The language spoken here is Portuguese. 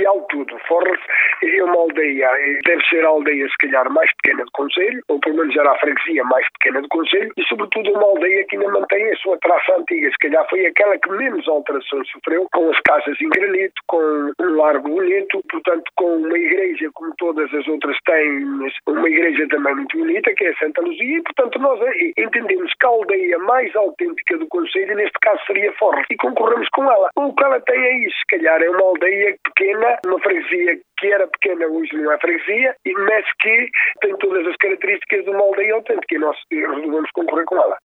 essencial de tudo. Forres é uma aldeia, deve ser a aldeia se calhar mais pequena do concelho, ou pelo menos era a freguesia mais pequena do concelho, e sobretudo uma aldeia que ainda mantém a sua traça antiga. Se calhar foi aquela que menos alterações sofreu, com as casas em granito, com um largo bonito, portanto com uma igreja como todas as outras têm, mas uma igreja também muito bonita, que é a Santa Luzia, e portanto nós entendemos que a aldeia mais autêntica do concelho, neste caso seria Forres, e concorremos com ela. O que ela tem é isso, se calhar é uma aldeia pequena, uma freguesia que era pequena, hoje não é freguesia, mas que tem todas as características de uma aldeia autêntica, e nós resolvemos concorrer com ela.